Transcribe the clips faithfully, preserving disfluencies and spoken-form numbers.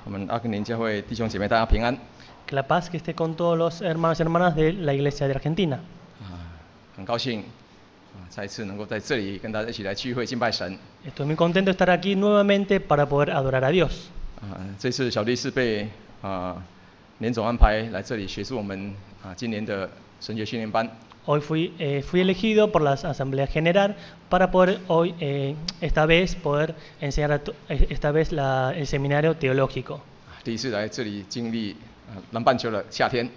我们阿根廷教会弟兄姐妹大家平安。 Que la paz que esté con todos los hermanos y hermanas de la Iglesia de Argentina. 啊，很高兴啊，再一次能够在这里跟大家一起来聚会敬拜神。 Estoy muy contento de estar aquí nuevamente para poder adorar a Dios. 啊，这次小弟是被啊连总安排来这里协助我们啊今年的神学训练班。 Hoy fui, eh, fui elegido por la Asamblea General para poder hoy, eh, esta vez, poder enseñar a to- eh, esta vez la- el seminario teológico. 第一次来这里经历啊南半球的夏天。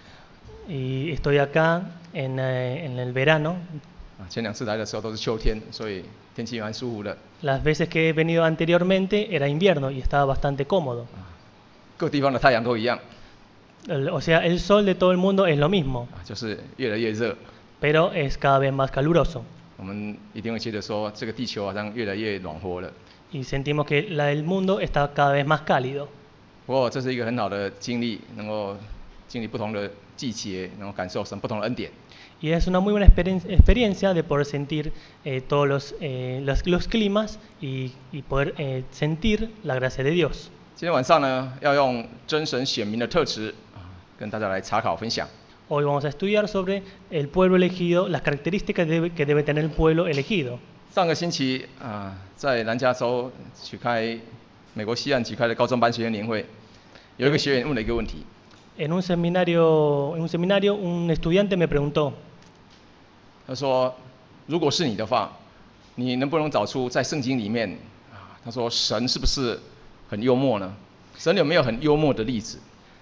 Y estoy acá en, eh, en el verano. 啊，前两次来的时候都是秋天，所以天气蛮舒服的。 Las veces que he venido anteriormente era invierno y estaba bastante cómodo. 各地方的太阳都一样， El- O sea, el sol de todo el mundo es lo mismo, 啊，就是越来越热。 pero es cada vez más caluroso. 我们一定会觉得说，这个地球好像越来越暖和了。 Y sentimos que la- el mundo está cada vez más cálido. 不过这是一个很好的经历，能够经历不同的季节，能够感受神不同的恩典。 Y es una muy buena experien- experiencia de poder sentir eh, todos los, eh, los, los climas y, y poder eh, sentir la gracia de Dios. 今天晚上呢，要用真神选民的特质啊，跟大家来查考分享。 Hoy vamos a estudiar sobre el pueblo elegido, las características debe- que debe tener el pueblo elegido. 上个星期啊，在南加州举开美国西岸举开的高中班学员年会，有一个学员问了一个问题， En un seminario, en un seminario un estudiante me preguntó, 他说：“如果是你的话，你能不能找出在圣经里面啊？他说神是不是很幽默呢？神有没有很幽默的例子？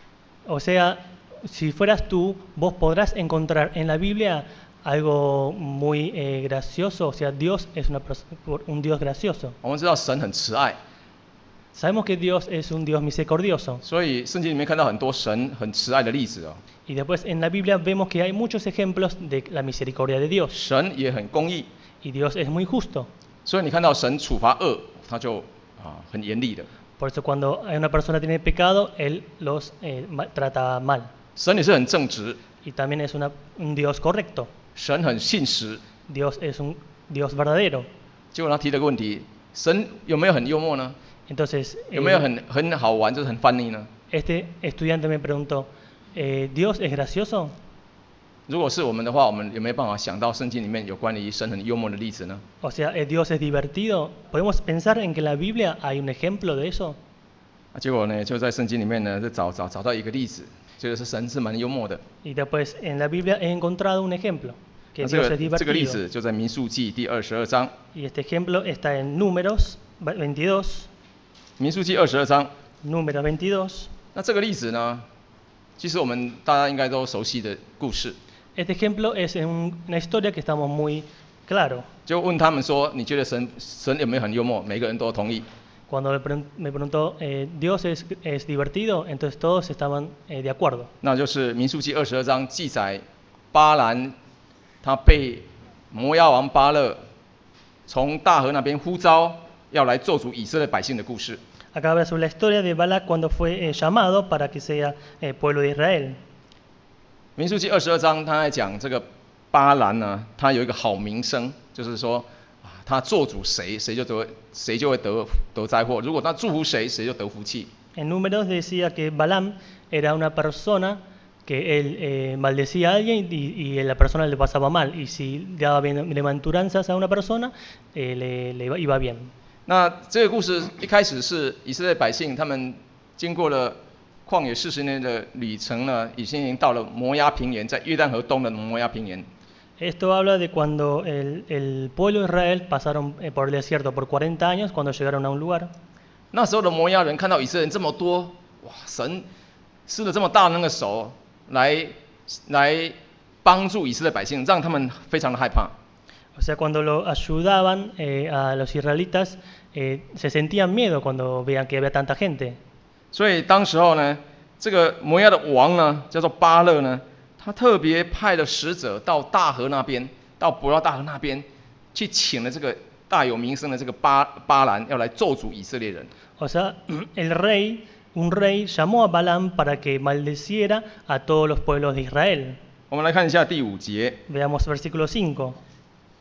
o sea, si fueras tú, vos podrás encontrar en la Biblia algo muy eh, gracioso, o sea, Dios es una pers- un Dios gracioso. 我们知道神很慈爱， Sabemos que Dios es un Dios misericordioso 所以圣经里面看到很多神很慈爱的例子哦。 y después en la Biblia vemos que hay muchos ejemplos de la misericordia de Dios 神也很公义， y Dios es muy justo. 所以你看到神处罚恶，他就啊很严厉的。 Por eso cuando hay una persona tiene pecado, Él los eh, ma- trata mal. 神也是很正直， Y también es una- un Dios correcto. 神很信实。 Dios es un Dios verdadero. 结果他提了个问题：神有没有很幽默呢？ Entonces, 有没有 eh, 很很好玩，就是很 funny 呢？ este estudiante me preguntó, eh, ¿Dios es gracioso? 如果是我们的话，我们有没有办法想到圣经里面有关于神很幽默的例子呢？ O sea, ¿eh, ¿Dios es divertido? ¿Podemos pensar en que en la Biblia hay un ejemplo de eso? 啊，结果呢，就在圣经里面呢，就找找找到一个例子，就是神是蛮幽默的。 Y después en la Biblia he encontrado un ejemplo, que 那这 Dios 个 es 这个例 divertido. 子就在民数记第二十二章。 Y este ejemplo está en Números veintidós, 民数记二十二章， Números veintidós. 那这个例子呢，其实我们大家应该都熟悉的故事。 Este ejemplo es en un- una historia que estamos muy claro. 就问他们说，你觉得神神有没有很幽默？每个人都同意。 Cuando me pregun- me preguntó, eh, ¿Dios es, es divertido? Entonces todos estaban eh, de acuerdo. 那就是民数记二十二章记载巴兰他被摩押王巴勒从大河那边呼召，要来咒诅以色列百姓的故事。 Acá habla sobre la historia de Balac cuando fue eh, llamado para que sea eh, pueblo de Israel. 民数记二十二章，他在讲这个巴兰呢，他有一个好名声，就是说啊，他做主谁，谁就得谁就会得得灾祸；如果他祝福谁，谁就得福气。 En Números decía que Balaam era una persona que él eh, maldecía a alguien y, y la persona le pasaba mal. Y si daba bien- bienaventuranzas a una persona, eh, le, le iba- iba bien. 那这个故事一开始是以色列百姓，他们经过了旷野四十年的旅程呢，已经到了摩押平原，在约旦河东的摩押平原。 Esto habla de cuando el, el pueblo de Israel pasaron eh, por el desierto por cuarenta años, cuando llegaron a un lugar. 那时候的摩押人看到以色列人这么多，哇，神施了这么大的那个手来来帮助以色列百姓，让他们非常的害怕。 O sea, cuando lo ayudaban eh, a los israelitas, eh, se sentían miedo cuando veían que había tanta gente. 所以当时候呢，这个摩押的王呢，叫做巴勒呢，他特别派了使者到大河那边，到伯拉大河那边，去请了这个大有名声的这个巴巴兰，要来咒诅以色列人。 O sea, el rey, un rey llamó a Balaam para que maldeciera a todos los pueblos de Israel. 我们来看一下第五节， Veamos versículo cinco.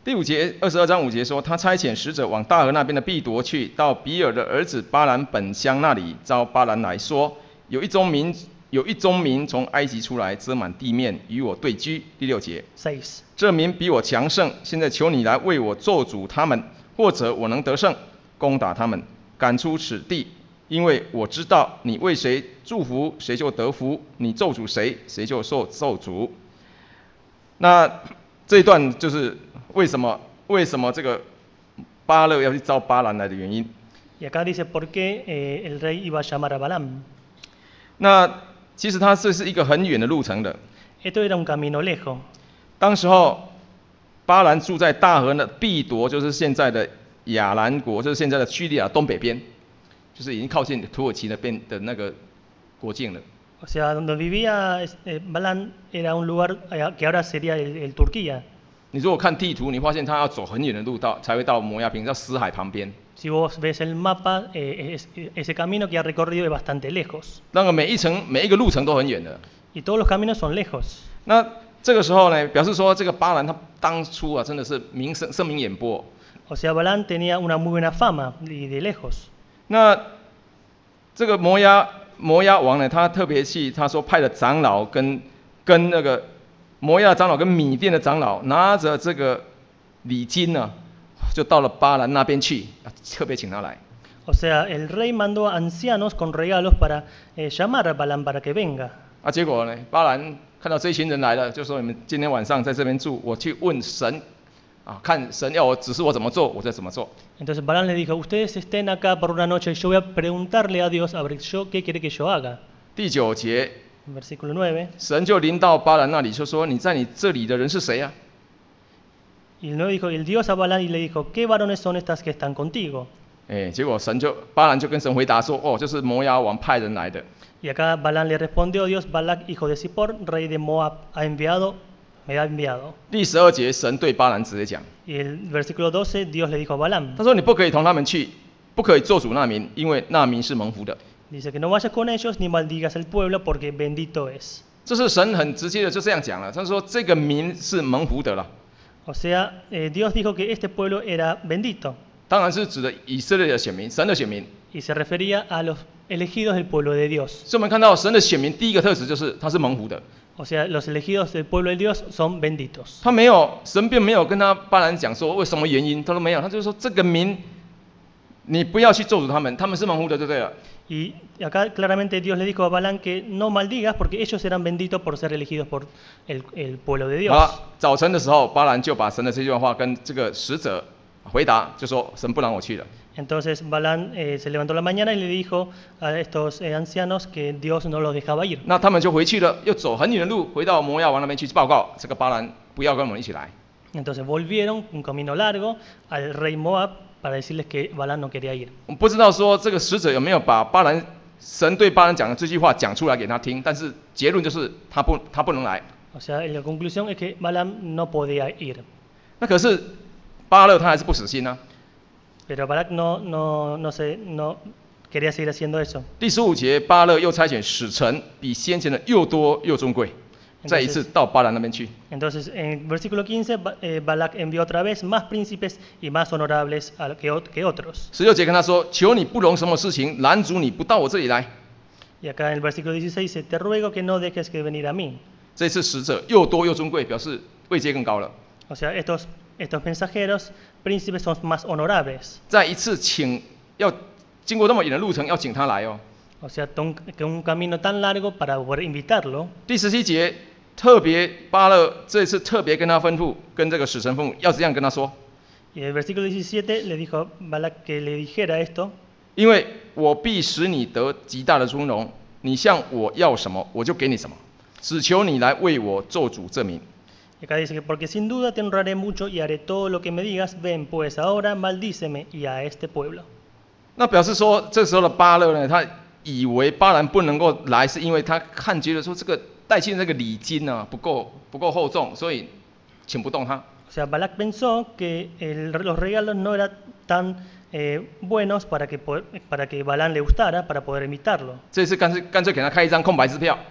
第五节二十二章五节说，他差遣使者往大河那边的毕夺去，到比尔的儿子巴兰本乡那里，召巴兰来说，有一宗民有一宗民从埃及出来，遮满地面，与我对居。第六节，这民比我强盛，现在求你来为我做主他们，或者我能得胜，攻打他们，赶出此地，因为我知道你为谁祝福，谁就得福；你咒诅谁，谁就受咒诅。那这一段就是为什么为什么这个巴勒要去招巴兰来的原因。 Y acá dice por qué eh, el rey iba a llamar a Balaam. 那其实它这是一个很远的路程的。 Esto era un camino lejos. 当时候巴兰住在大河的毕夺，就是现在的亚兰国，就是现在的叙利亚东北边，就是已经靠近土耳其那边的那个国境了。 O sea, donde vivía eh, Balaam era un lugar que ahora sería el, el Turquía. 你如果看地图，你发现他要走很远的路到才会到摩亚平，到死海旁边。 Si vos ves el mapa, eh, es, ese camino que ha recorrido es bastante lejos. 那个每一层每一个路程都很远的。 Y todos los caminos son lejos. 那这个时候呢，表示说这个巴兰他当初啊真的是名声声名远播。 O sea, Balaam tenía una muy buena fama y de lejos. 那这个摩押摩押王呢，他特别去他说派了长老跟跟那个摩押长老跟米甸的长老拿着这个礼金呢，就到了巴兰那边去，特别请他来。 O sea, el rey mandó a ancianos con regalos para eh, llamar a Balaam para que venga. 啊，结果呢，巴兰看到这一群人来了，就说你们今天晚上在这边住，我去问神，啊，看神要我指示我怎么做，我再怎么做。 Entonces Balaam le dijo, ustedes estén acá por una noche, yo voy a preguntarle a Dios a ver yo qué quiere que yo haga. 第九节， Versículo nueve. 神就临到巴兰那里，就说你在你这里的人是谁啊？ Y el nueve dijo, el Dios a Balaam y le dijo, ¿qué varones son estas que están contigo? 哎，结果神就巴兰就跟神回答说，哦，就是摩押王派人来的。 Y acá Balaam le respondió, Dios, Balac, hijo de Zippor, rey de Moab, ha enviado, me ha enviado. 第十二节，神对巴兰直接讲， Y el versículo doce, Dios le dijo a Balaam, 他说你不可以同他们去，不可以做主那民，因为那民是蒙福的。 dice que no vayas con ellos ni maldigas el pueblo porque bendito es. 这是神很直接的就这样讲了，他说这个民是蒙福的了。 O sea, eh, Dios dijo que este pueblo era bendito. 当然是指的以色列的选民，神的选民。 Y se refería a los elegidos del pueblo de Dios. 所以我们看到神的选民第一个特质就是他是蒙福的。 O sea, los elegidos del pueblo de Dios son benditos. 他没有，神并没有跟他巴兰讲说为什么原因，他说没有，他就是说这个民，你不要去咒诅他们，他们是蒙福的，就对了。 Y acá claramente Dios le dijo a Balaam que no maldigas porque ellos eran benditos por ser elegidos por el, el pueblo de Dios. 好了，早晨的时候，巴兰就把神的这句话跟这个使者回答，就说神不让我去了。 Entonces Balaam eh, se levantó la mañana y le dijo a estos eh, ancianos que Dios no los dejaba ir. 那他们就回去了，又走很远的路，回到摩押王那边去报告，这个巴兰不要跟我们一起来。 Entonces volvieron un camino largo al rey Moab para decirles que Balaam no quería ir. 我们不知道说这个使者有没有把巴兰神对巴兰讲的这句话讲出来给他听，但是结论就是他不他不能来。 O sea, la conclusión es que Balaam no podía ir. 那可是巴勒他还是不死心啊。 Pero Balac no, no, no, se, no quería seguir haciendo eso. 第十五节，巴勒又差遣使臣，比先前的又多又尊贵，再一次到巴兰那边去。 Entonces, en versículo quince, eh, Balac envió otra vez más príncipes y más honorables que, que otros. 十六节跟他说：“求你不容什么事情拦阻你不到我这里来。” Y acá en el versículo dieciséis dice, te ruego que no dejes que venir a mí. 这次使者又多又尊贵，表示位阶更高了。 O sea, estos, estos mensajeros príncipes son más honorables. 再一次请要经过那么远的路程，要请他来哦。 O sea, que un camino tan largo para poder invitarlo. 第十七节，特别巴勒这次特别跟他吩咐，跟这个使臣吩咐，要这样跟他说。 Y el versículo diecisiete le dijo a Balac que le dijera esto. 因为我必使你得极大的尊荣，你向我要什么，我就给你什么，只求你来为我做主这民。 Y acá dice que porque sin duda te honraré mucho y haré todo lo que me digas, ven pues ahora maldíceme y a este pueblo. 那表示说，这时候的巴勒呢，他以为巴兰不能够来，是因为他看觉得说这个带去的这个礼金呢、啊、不够不够厚重，所以请不动他。 O sea, Balac pensó que el, los regalos no eran tan eh, buenos para que, para que Balaam le gustara, para poder imitarlo. 这次干脆干脆给他开一张空白支票。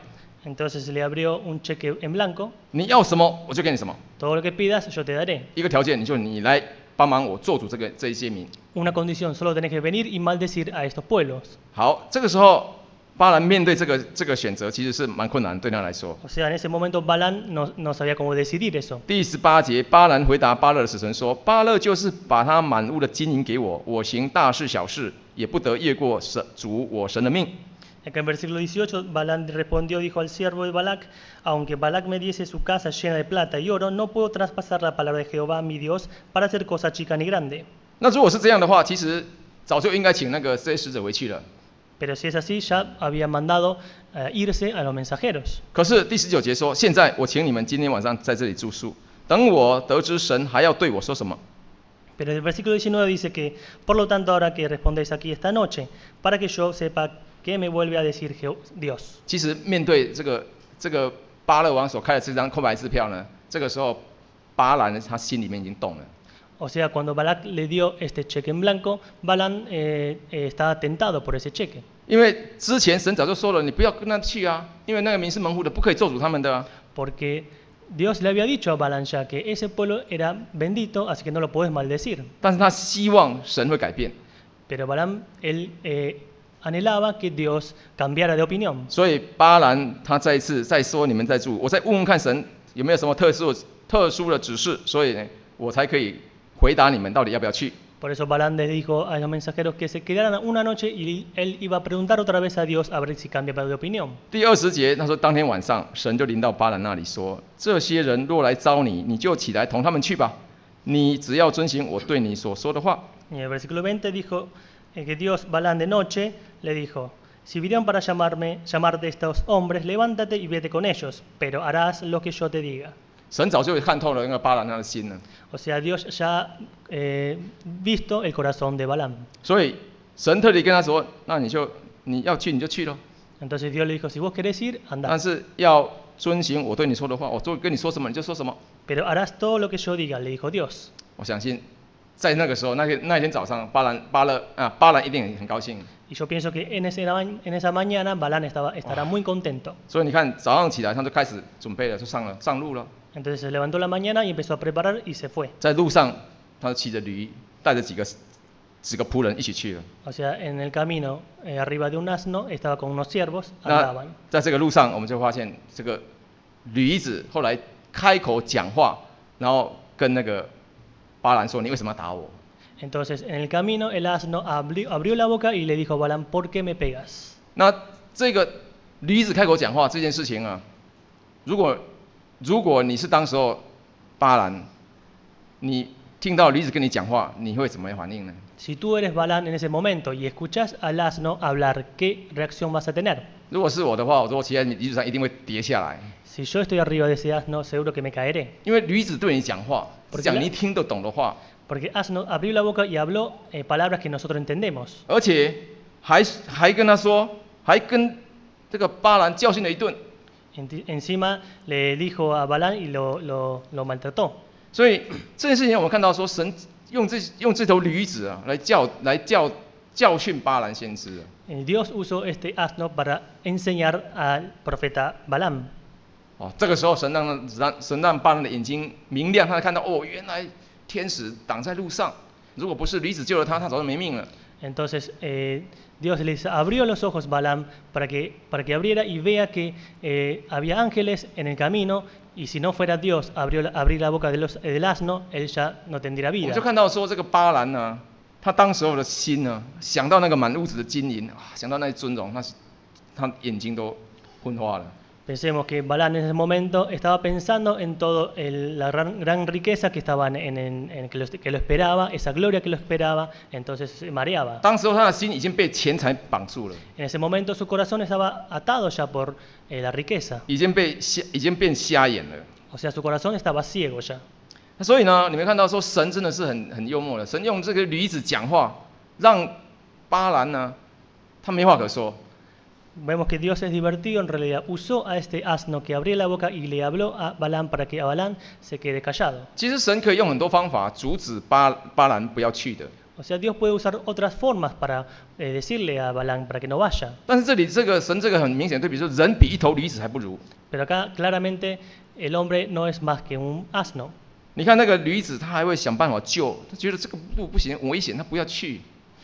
Entonces le abrió un cheque en blanco. 你要什么我就给你什么， Todo lo que pidas yo te daré. 一个条件，你就你来帮忙我做主这个这一些民。 Una condición, solo tenés que venir y maldecir a estos pueblos. 好，这个时候巴兰面对这个这个选择，其实是蛮困难，对他来说。 O sea, en ese momento Balán no, no sabía cómo decidir eso. 第十八节，巴兰回答巴勒的使臣说：“巴勒就是把他满屋的金银给我，我行大事小事，也不得越过神主我神的命。” Acá en versículo dieciocho, Balán respondió, dijo al siervo de Balac, aunque Balac me diese su casa llena de plata y oro, no puedo traspasar la palabra de Jehová, mi Dios, para hacer cosa chica ni grande. 那如果是这样的话，其实早就应该请那个这些使者回去了。 Pero si es así, ya había mandado uh, irse a los mensajeros. 可是第十九节说：“现在我请你们今天晚上在这里住宿，等我得知神还要对我说什么。” Pero el versículo diecinueve dice que, por lo tanto, ahora que respondéis aquí esta noche, para que yo sepa qué me vuelve a decir Dios. 其实面对这个这个巴勒王所开的这张空白支票呢，这个时候巴兰他心里面已经动了。 O sea, cuando Balac le dio este cheque en blanco, Balán eh, eh, estaba tentado por ese cheque. 因为之前神早就说了，你不要跟他去啊，因为那个民是门户的，不可以咒诅他们的啊。 Porque Dios le había dicho a Balán ya que ese pueblo era bendito, así que no lo puedes maldecir. 但是他希望神会改变， Pero Balán, él eh, anhelaba que Dios cambiara de opinión. 所以巴兰他再一次再说你们再住，我再问问看神有没有什么特殊特殊的指示，所以呢，我才可以回答你们到底要不要去。 Por eso Balán le dijo a los mensajeros que se quedaran una noche y él iba a preguntar otra vez a Dios a ver si cambiaba de opinión. 第二十节，他说当天晚上，神就临到巴兰那里说：“这些人若来招你，你就起来同他们去吧。你只要遵行我对你所说的话。” Y en el versículo veinte dijo eh, que Dios, Balán de noche, le dijo: Si vinieron para llamarme, llamarte estos hombres, levántate y vete con ellos, pero harás lo que yo te diga. 神早就看透了那个巴兰他的心了， O sea, Dios ya eh, visto el corazón de Balaam. 所以神特地跟他说：“那你就你要去你就去咯， Entonces Dios le dijo: Si vos querés ir, 但 anda. 是要遵行我对你说的话，我都跟你说什么你就说什么。” Pero harás todo lo que yo diga, le dijo Dios. 我相信，在那个时候，那个那天早上，巴兰巴勒啊，巴兰一定很高兴。 Y yo pienso que en, ese, en esa mañana Balán estaba, estará muy contento. 所以你看，早上起来他就开始准备了，就上了上路了。 Entonces se levantó la mañana y empezó a preparar y se fue. 在路上，他就骑着驴，带着几个几个仆人一起去了。 O sea, en el camino, eh, arriba de un asno, estaba con unos siervos, 那 andaban. 在这个路上，我们就发现这个驴子后来开口讲话，然后跟那个巴兰说：“你为什么要打我？” Entonces, en el camino, el asno abrió, abrió la boca y le dijo a Balaam: ¿Por qué me pegas? 那这个驴子开口讲话这件事情啊，如果如果你是当时候巴兰，你听到驴子跟你讲话，你会怎么反应呢？ Si tú eres Balán en ese momento y escuchas al asno hablar, ¿qué reacción vas a tener? 如果是我的话，我说我骑在驴子上一定会跌下来， Si yo estoy arriba de ese asno, seguro que me caeré. 因为驴子对你讲话， Porque 讲 la- 你听得懂的话， Porque asno abrió la boca y habló eh, palabras que nosotros entendemos. 而且还还跟他说，还跟这个巴兰教训了一顿。 Enti- Encima le dijo a Balán y lo, lo, lo maltrató. 所以这件事情我们看到说，神用这用这头驴子啊来教来教教训巴兰先知啊。 Eh, Dios usó este asno para enseñar al profeta Balaam. 哦，这个时候神让让神让巴兰的眼睛明亮，他看到哦，原来天使挡在路上，如果不是驴子救了他，他早就没命了。 Entonces eh, Dios les abrió los ojos Balaam para que, para que abriera y vea que eh, había ángeles en el camino y si no fuera Dios abrió la- abrir la boca de los- del asno, él ya no tendría 我们 vida. 就看到说这个巴兰呢，他当时候的心呢，想到那个满屋子的金银啊，想到那些尊荣，他他眼睛都昏花了。 Pensemos que Balaam en ese momento estaba pensando en toda la gran, gran riqueza que, estaba en, en- en- en que, lo, que lo esperaba, esa gloria que lo esperaba, entonces se mareaba. 当时候他的心已经被钱财绑住了， En ese momento su corazón estaba atado ya por eh, la riqueza, 已经被瞎，已经变瞎眼了。 o sea, su corazón estaba ciego ya. 那所以呢，你们看到说神真的是很很幽默的，神用这个驴子讲话，让巴兰呢，他没话可说。 Vemos que Dios es divertido, en realidad usó a este asno que abrió la boca y le habló a Balaam para que a Balaam se quede callado. 其实神可以用很多方法阻止巴巴兰不要去的， O sea, Dios puede usar otras formas para eh, decirle a Balaam para que no vaya. 但是这里这个神这个很明显对比，说人比一头驴子还不如。 Pero acá claramente el hombre no es más que un asno. 你看那个驴子，他还会想办法救，他觉得这个路不行，危险，他不要去，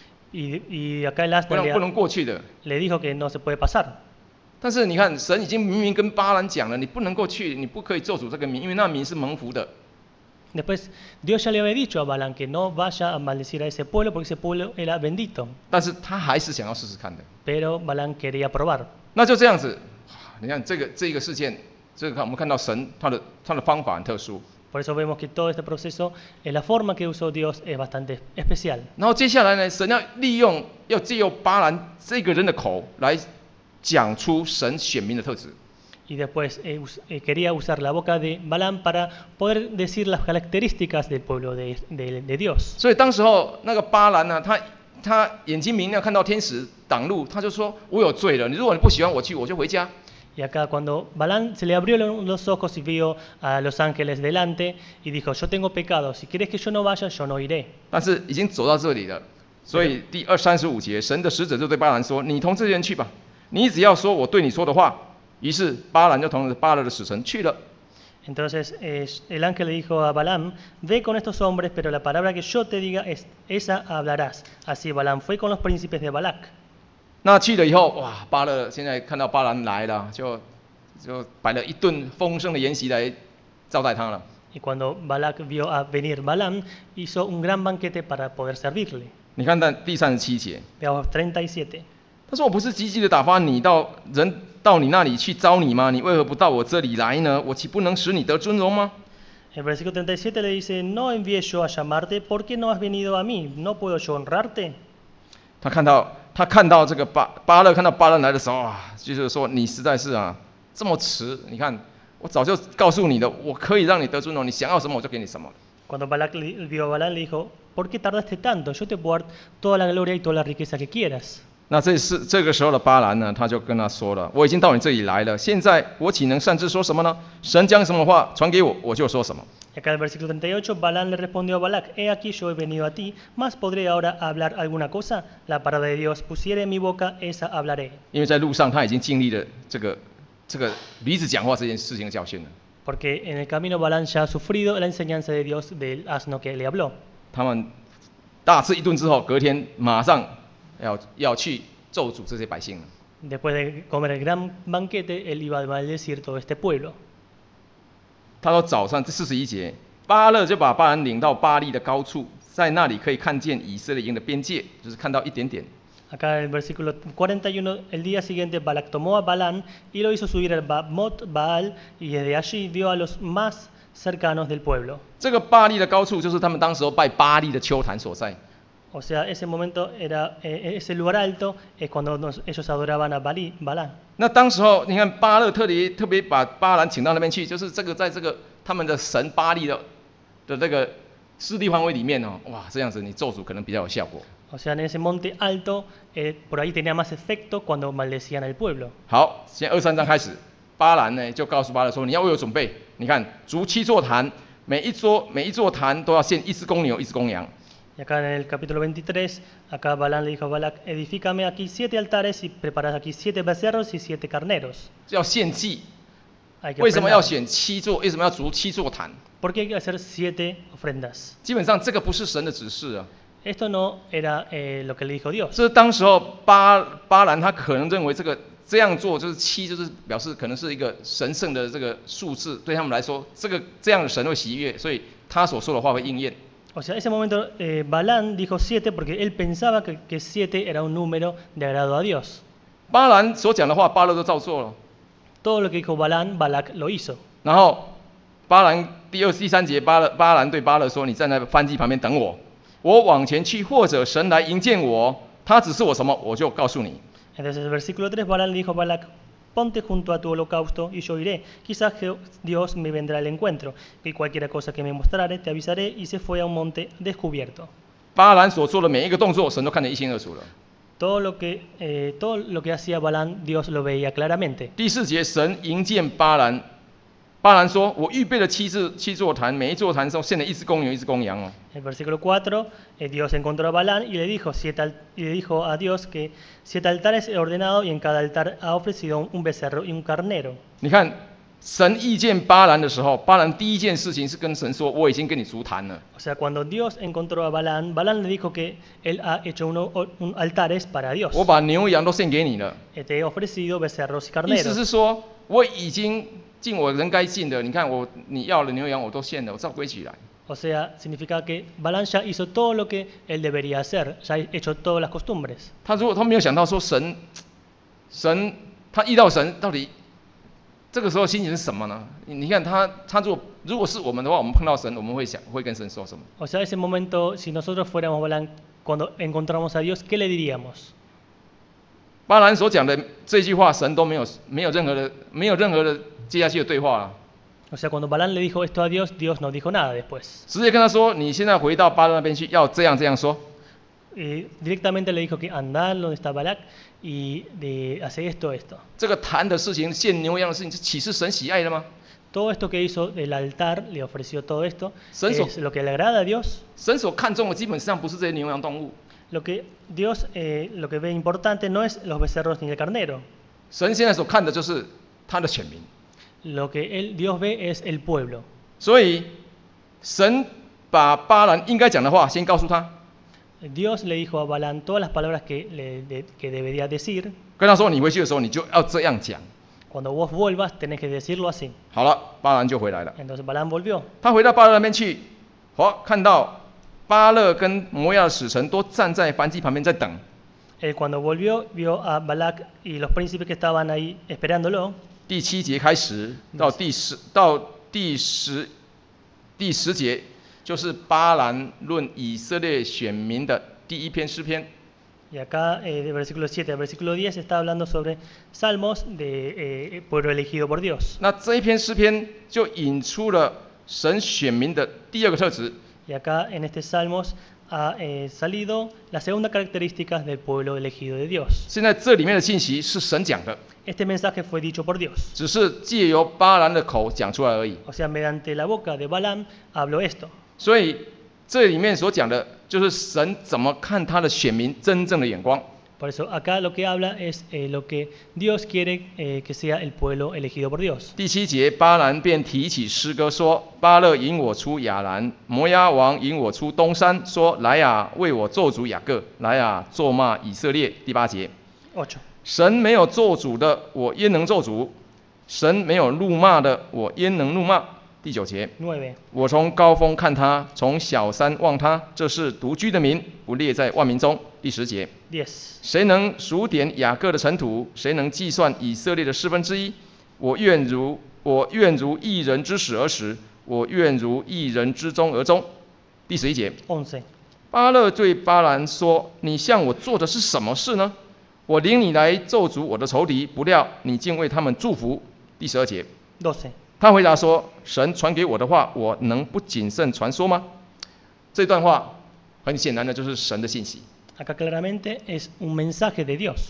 Y, y acá el 不 asno 能 le, 不能过去的。 le dijo que no se puede pasar. 但是你看，神已经明明跟巴兰讲了，你不能够去，你不可以咒诅这个民，因为那民是蒙福的。 Después Dios ya le había dicho a Balaam que no vaya a maldecir a ese pueblo porque ese pueblo era bendito. 但是他还是想要试试看的。 Pero Balaam quería probar. 那就这样子，你看这个这个事件，这个看我们看到神他的他的方法很特殊。 Por eso vemos que todo este proceso, eh, la forma que usó Dios es bastante especial. 然后接下来呢，神要利用要借由巴兰这个人的口来讲出神选民的特质。 Y después eh, us- eh, quería usar la boca de Balaam para poder decir las características del pueblo de, de- de Dios. 所以当时候那个巴兰呢，他他眼睛明亮，看到天使挡路，他就说：“我有罪了，你如果你不喜欢我去，我就回家。” Y acá cuando Balaam se le abrió lo- los ojos y vio a los ángeles delante y dijo, yo tengo pecado, si quieres que yo no vaya, yo no iré. 但是已经走到这里了，所以第二三十五节，神的使者就对巴兰说：“你同这些人去吧，你只要说我对你说的话。”于是巴兰就同着巴勒的使臣去了。 Entonces eh, el ángel le dijo a Balaam, ve con estos hombres, pero la palabra que yo te diga, es, esa hablarás. Así Balaam fue con los príncipes de Balac. 那去了以后，哇，巴勒现在看到巴兰来了，就就摆了一顿丰盛的筵席来招待他了。 Y cuando Balac vio a venir Balaam, hizo un gran banquete para poder servirle. 你看到第三十七节， Veamos treinta y siete. 他说：“我不是积极的打发你到人到你那里去招你吗？你为何不到我这里来呢？我岂不能使你得尊荣吗？” El versículo treinta y siete le dice, no envié yo a llamarte, ¿por qué no has venido a mí? ¿No puedo yo honrarte? 他看到他看到这个巴巴勒看到巴勒来的时候啊，就是说你实在是啊这么迟，你看我早就告诉你的，我可以让你得尊荣，你想要什么我就给你什么。 Cuando Balac le- vio a Balaam, le dijo, ¿por qué tardaste tanto? Yo te puedo dar toda la gloria y toda la riqueza que quieras. 那这是这个时候的巴兰呢，他就跟他说了：“我已经到你这里来了，现在我岂能擅自说什么呢？神将什么话传给我，我就说什么。” Y acá en el versículo treinta y ocho, Balaam le respondió a Balac, he aquí yo he venido a ti, mas podré ahora hablar alguna cosa. La palabra de Dios pusiere en mi boca, esa hablaré. 因为在路上他已经经历了这个这个驴子讲话这件事情的教训了。 Porque en el camino Balaam ya ha sufrido la enseñanza de Dios del asno que le habló. 他们大吃一顿之后，隔天马上要要去咒诅这些百姓了。 Después de comer el gran banquete, él iba a maldecir todo este pueblo. 他说早上这四十一节，巴勒就把巴兰领到巴利的高处，在那里可以看见以色列营的边界，就是看到一点点。 Acá en el versículo cuarenta y uno, el día siguiente Balac tomó a Balaam y lo hizo subir al Bamot Baal y desde allí vio a los más cercanos del pueblo. 这个巴利的高处就是他们当时候拜巴利的丘坛所在。 O sea, ese momento era, eh, ese lugar alto es cuando nos- ellos adoraban a Balí, Balá. 那当时候你看巴勒特别特别把巴兰请到那边去，就是这个在这个他们的神巴利的的这个势力范围里面哦，哇，这样子你咒诅可能比较有效果。 O sea, en ese monte alto, eh, por ahí tenía más efecto cuando maldecían al pueblo. 好，现在二三章开始，巴兰呢就告诉巴勒说，你要为我准备，你看逐七座坛，每一桌每一座坛都要献一只公牛，一只公羊。 Y acá en el capítulo veintitrés, acá Balaam le dijo a Balac, edifícame aquí siete altares y preparad aquí siete becerros y siete carneros. 要献祭， Hay que 为什么要 ofrendar. 选七座？为什么要逐七座坛？ ¿Por qué hay que hacer siete ofrendas? 基本上这个不是神的指示啊， Esto no era eh, lo que le dijo Dios. 这是当时候巴巴兰他可能认为这个这样做就是七，就是表示可能是一个神圣的这个数字，对他们来说，这个这样的神会喜悦，所以他所说的话会应验。 O sea, ese momento eh, Balaam dijo siete porque él pensaba que, que siete era un número de agrado a Dios. 巴兰所讲的话，巴勒都照做了。 Todo lo que dijo Balaam, Balac lo hizo. 然后巴兰第二第三节，巴勒巴兰对巴勒说：“你站在燔祭旁边等我，我往前去，或者神来迎见我，他指示我什么，我就告诉你。” Entonces, el versículo tres, Balaam le dijo a Balac, ponte junto a tu holocausto y yo iré. Quizás que Dios me vendrá al encuentro. Y cualquier cosa que me mostrare, te avisaré. Y se fue a un monte descubierto. 巴兰所做的每一个动作，神都看得一清二楚了。 Todo lo que, eh, todo lo que hacía Balaam, Dios lo veía claramente. 第四节，神迎见巴兰， 巴兰说：“我预备了七座七座坛，每一座坛上献了一只公牛，一只公羊哦。” En el versículo cuatro, eh, Dios encontró a Balán y le dijo, siete al- y le dijo a Dios que siete altares he ordenado y en cada altar ha ofrecido un, un becerro y un carnero. 你看，神遇见巴兰的时候，巴兰第一件事情是跟神说：“我已经跟你筑坛了。” O sea, cuando Dios encontró a Balán, Balán le dijo que él ha hecho uno, un altares para Dios. 我把牛羊都献给你了。 Eh, Te he ofrecido becerros y 意思 carneros. 是说，我已经尽我人该尽的。你看我，你要的牛羊我都献了，我照规矩来。 O sea, significa que Balán ya hizo todo lo que él debería hacer, ya ha hecho todas las costumbres. 他如果他没有想到说神，神他遇到神到底这个时候心情是什么呢？你看他他如果如果是我们的话，我们碰到神，我们会想会跟神说什么？ O sea, ese momento, si nosotros fuéramos Balán, cuando encontramos a Dios, ¿qué le diríamos? 巴兰所讲的这句话，神都没有没有任何的没有任何的接下去的对话了。 O sea, cuando Balán le dijo esto a Dios, Dios no dijo nada después. 直接跟他说：“你现在回到巴兰那边去，要这样这样说。” Y directamente le dijo que andar donde está Balak y de hacer esto, esto. 这个谈的事情，献牛羊的事情，岂是神喜爱的吗？ Todo esto que hizo del altar, le ofreció todo esto, Senso. es lo que le agrada a Dios. 神所看重的基本上不是这些牛羊动物， Lo que Dios eh, lo que ve importante no es los becerros ni el carnero. 神现在所看的就是他的选民。 Lo que él, Dios ve es el pueblo. 所以，神把巴兰应该讲的话先告诉他， Dios le dijo a Balán todas las palabras que, le, de, que debería decir. 跟他说：“你回去的时候，你就要这样讲。” Cuando vos vuelvas, tenés que decirlo así. 好了，巴兰就回来了。 Entonces Balán volvió. 他回到巴勒那边去，好，看到巴勒跟摩亚的使臣都站在燔祭旁边在等。 Él cuando volvió, vio a Balak y los príncipes que estaban ahí esperándolo. 第七节开始到第十到第十第十节，就是巴兰论以色列选民的第一篇诗篇。 Y acá, eh, del versículo siete al versículo diez, está hablando sobre salmos de eh, pueblo elegido por Dios. 那这一篇诗篇就引出了神选民的第二个特质。 Y acá en este salmos ha eh, salido la segunda característica del pueblo elegido de Dios. 现在这里面的信息是神讲的， Este mensaje fue dicho por Dios. 只是借由巴兰的口讲出来而已。 O sea, mediante la boca de Balaam habló esto. 所以这里面所讲的就是神怎么看他的选民真正的眼光。 Por eso acá lo que habla es eh, lo que Dios quiere eh, que sea el pueblo elegido por Dios. 第七节，巴兰便提起诗歌说：“巴勒引我出亚兰，摩押王引我出东山，说：来呀，为我咒诅雅各；来呀，咒骂以色列。”第八节， ocho. 神没有咒诅的，我焉能咒诅？神没有怒骂的，我焉能怒骂？第九节， nueve. 我从高峰看他，从小山望他，这是独居的民，不列在万民中。第十节， diez. 谁能数点雅各的尘土？谁能计算以色列的四分之一？我愿如我愿如一人之死而死，我愿如一人之终而终。第十一节， once. 巴勒对巴兰说：“你向我做的是什么事呢？我领你来咒诅我的仇敌，不料你竟为他们祝福。”第十二节， doce. 他回答说：“神传给我的话，我能不谨慎传说吗？”这段话很显然的就是神的信息。 Acá claramente es un mensaje de Dios.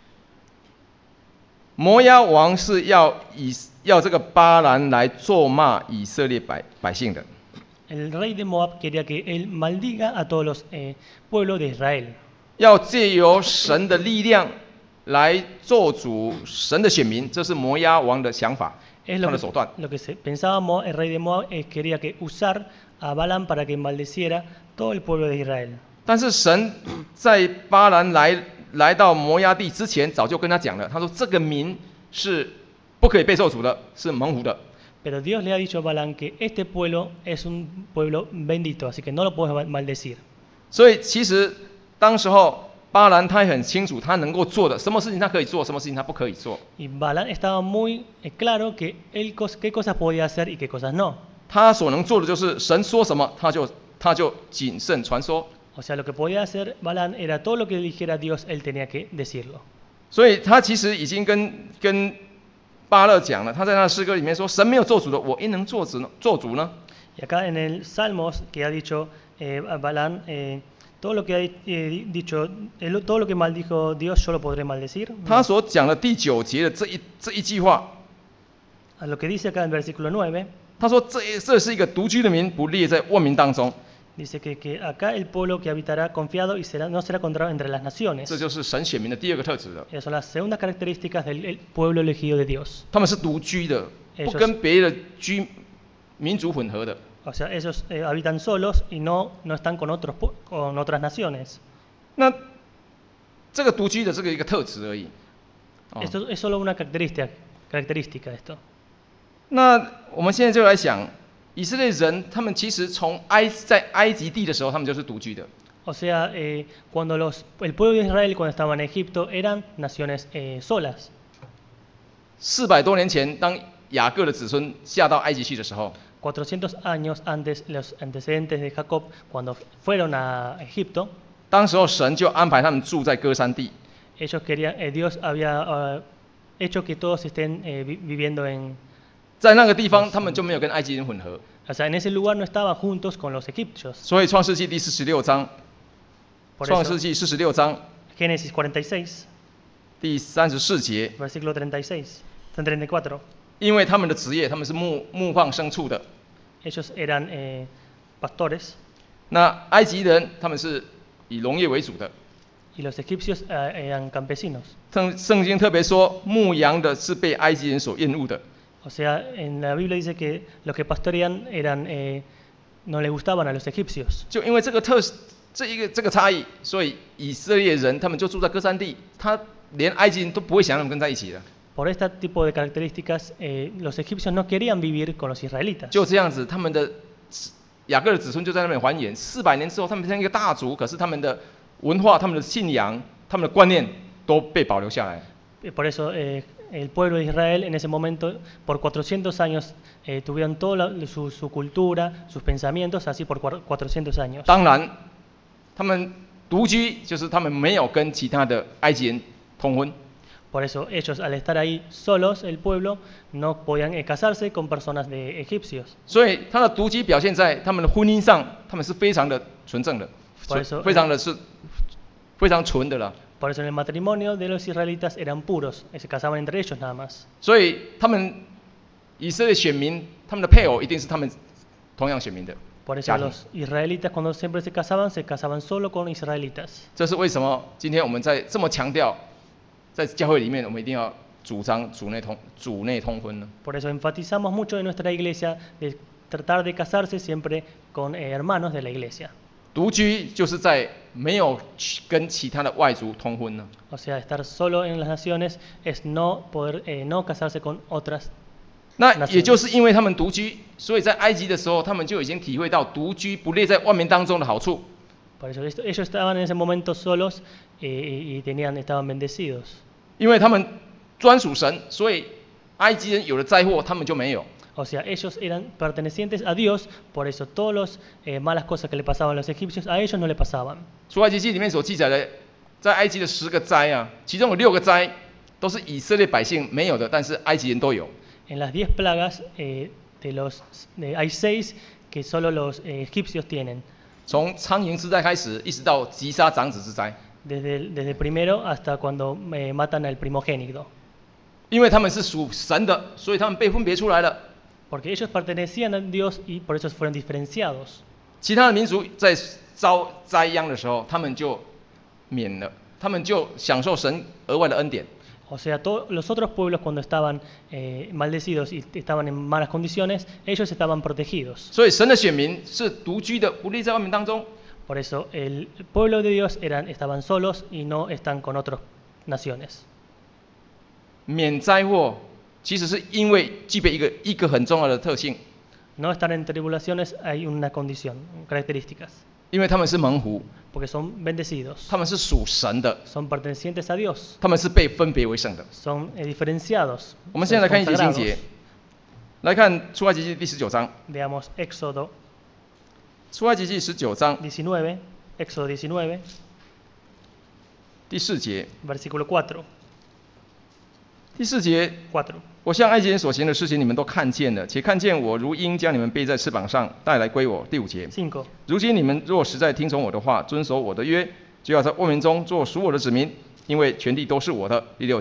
摩押王是要以要这个巴兰来咒骂以色列百百姓的。 El rey de Moab quería que él maldiga a todos los eh, pueblos de Israel. 要借由神的力量来咒诅神的选民，这是摩押王的想法， Es 他 lo 的 que, 手段。 lo que se pensaba Mo- el rey de Moab eh, quería que usar a Balaam para que maldeciera todo el pueblo de Israel. 但是神在巴兰来来到摩押地之前，早就跟他讲了，他说这个民是不可以被咒诅的，是蒙福的。 Pero Dios le ha dicho a Balaam que este pueblo es un pueblo bendito, así que no lo puedes maldecir. 所以其实当时候巴兰他也很清楚他能够做的，什么事情他可以做，什么事情他不可以做。 Y Balaam estaba muy eh, claro que él cos- qué cosas podía hacer y qué cosas no. 他所能做的就是神说什么，他就他就谨慎传说。 O sea, lo que podía hacer Balaam era todo lo que dijera Dios, él tenía que decirlo. 所以他其实已经跟跟巴勒讲了，他在那诗歌里面说：“神没有做主的，我焉能做主呢？做主呢？” Y acá en el Salmos que ha dicho eh, a Balaam, eh, todo lo que ha eh, dicho, eh, todo lo que maldijo Dios, yo lo podré maldecir. 他所讲的第九节的这一这一句话， A lo que dice acá en versículo nueve, 他说这这是一个独居的民，不列在万民当中。 dice que, que acá el pueblo que habitará confiado y será, no será contado entre las 这 naciones. 就是神选民的第二个特质了。 Esas son las segundas características del el pueblo elegido de Dios. 他们是独居的， Ellos- 不跟别的居民族混合的。 O sea, ellos eh, habitan solos y no, no están con, otros, pu- con otras naciones. 那这个独居的这个一个特质而已。哦 Esto es solo una característica, característica de esto. 那我们现在就来想，以色列人他们其实从埃在埃及地的时候，他们就是独居的。 O sea, eh, cuando los, el pueblo de Israel cuando estaba en Egipto eran naciones eh, solas. 四百多年前，当雅各的子孙下到埃及去的时候， cuatrocientos años antes, los antecedentes de Jacob, cuando fueron a Egipto, 当时候神就安排他们住在歌山地。 ellos querían, eh, Dios había uh, hecho que todos estén eh, vi- viviendo en, 在那个地方，他们就没有跟埃及人混合。 o sea, en ese lugar no estaban juntos con los egipcios. 所以创世纪第四十六章， Por 创 eso, 世纪四十六章 Génesis cuarenta y seis, 第三十四节， versículo treinta y seis, treinta y cuatro, 因为他们的职业，他们是牧牧放牲畜的。 ellos eran eh, pastores 那埃及人他们是以农业为主的。 y los egipcios eh, eran campesinos. 圣圣经特别说，牧羊的是被埃及人所厌恶的。 O sea, en la Biblia dice que los que pastorean eran, eh, no le gustaban a los egipcios. 就因为这个特这一个这个差异，所以以色列人他们就住在歌山地，他连埃及人都不会想让他们跟在一起的。 Por este tipo de características, eh, los egipcios no querían vivir con los israelitas. 就这样子，他们的雅各的子孙就在那边繁衍。四百年之后，他们像一个大族，可是他们的文化、他们的信仰、他们的观念都被保留下来。 Eh, Por eso eh, el pueblo de Israel en ese momento, por cuatrocientos años, eh, tuvieron toda la- su, su cultura, sus pensamientos, así por cua- cuatrocientos años. 当然，他们独居就是他们没有跟其他的埃及人通婚。 Por eso ellos, al estar ahí solos, el pueblo, no podían eh, casarse con personas de egipcios. 所以他的独居表现在他们的婚姻上，他们是非常的纯正的， Por eso- 非常的是非常纯的了。 Por eso en el matrimonio de los israelitas eran puros, eh, se casaban entre ellos nada más. 所以他们以色列选民，他们的配偶一定是他们同样选民的 Por eso 家庭。 los israelitas cuando siempre se casaban, se casaban solo con israelitas. 这是为什么今天我们在这么强调，在教会里面我们一定要主张主内通主内通婚呢？ Por eso enfatizamos mucho en nuestra iglesia de tratar de casarse siempre con eh, hermanos de la iglesia. 独居就是在没有跟其他的外族通婚呢。 O sea, estar solo en las naciones es no poder eh, no casarse con otras. 那也就是因为他们独居，所以在埃及的时候，他们就已经体会到独居不列在万民当中的好处。 Por eso esto- ellos estaban en ese momento solos eh, y, y tenían, estaban bendecidos. 因为他们专属神，所以埃及人有了灾祸，他们就没有。 O sea, ellos eran pertenecientes a Dios, por eso todas las eh, malas cosas que le pasaban a los egipcios, a ellos no le pasaban. 出埃及记里面所记载的，在埃及的十个灾啊，其中有六个灾都是以色列百姓没有的，但是埃及人都有。 En las diez plagas, eh, de los, de- hay seis que solo los eh, egipcios tienen. 从苍蝇之灾开始，一直到击杀长子之灾， Desde el, desde el primero hasta cuando eh, matan al primogénito. 因为他们是属神的，所以他们被分别出来了。 Porque ellos pertenecían a Dios y por eso fueron diferenciados. 其他的民族在遭灾殃的时候，他们就免了，他们就享受神额外的恩典。 O sea, todos los otros pueblos cuando estaban eh, maldecidos y estaban en malas condiciones, ellos estaban protegidos. 所以神的选民是独居的，不立在外面当中。 Por eso el pueblo de Dios eran, estaban solos y no están con otras naciones. 免灾祸，其实是因为具备一个一个很重要的特性， No estar en tribulaciones hay una condición, características. 因为他们是蒙福， Porque son bendecidos, 他们是属神的， son pertenecientes a Dios, 他们是被分别为圣的。 son eh, diferenciados. 我们现在来 son 看一节经 consagrados. 节，来看出埃及记第十九章， Veamos Éxodo 出埃及记十九章 diecinueve, Éxodo diecinueve, 第四节， versículo cuatro, 第四节， cuatro. 我向埃及人所行的事情，你们都看见了，且看见我如鹰将你们背在翅膀上带来归我。第五节， cinco. 如今你们若实在听从我的话，遵守我的约，就要在万民中做属我的子民，因为全地都是我的。第六节，